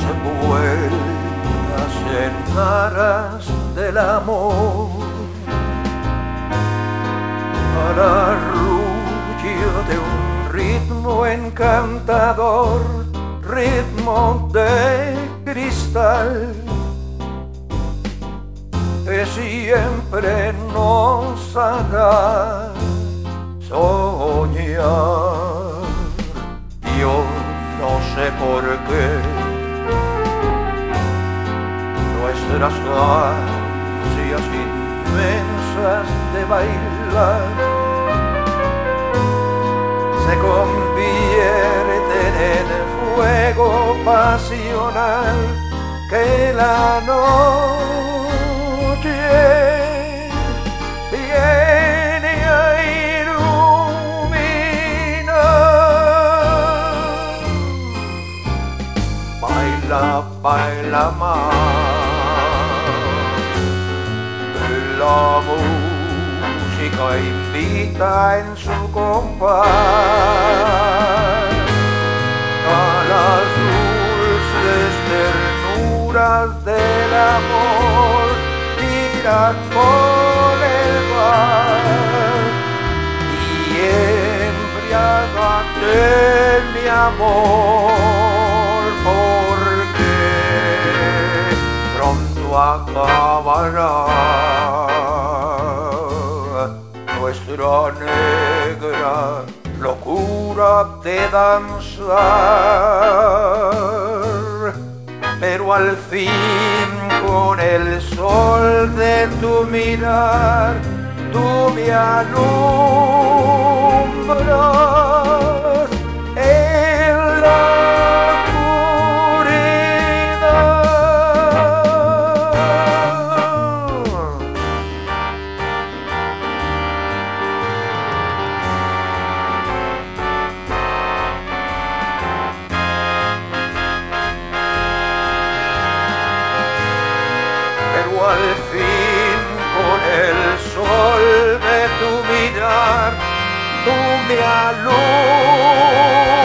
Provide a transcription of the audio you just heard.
vueltas en aras del amor, al arrullo de un ritmo encantador, ritmo de cristal, que siempre nos hará soñar. Yo no sé por qué nuestras ansias inmensas de bailar se convierten en fuego pasional que la noche viene a iluminar. Baila, baila más, la música invita en su compás a las dulces ternuras del amor. Mira con el mar y embriágate, mi amor, porque pronto acabará nuestra negra locura de danzar, pero al fin con el sol de tu mirar tú me alumbras en la al fin con el sol de tu mirar tú me alumbras.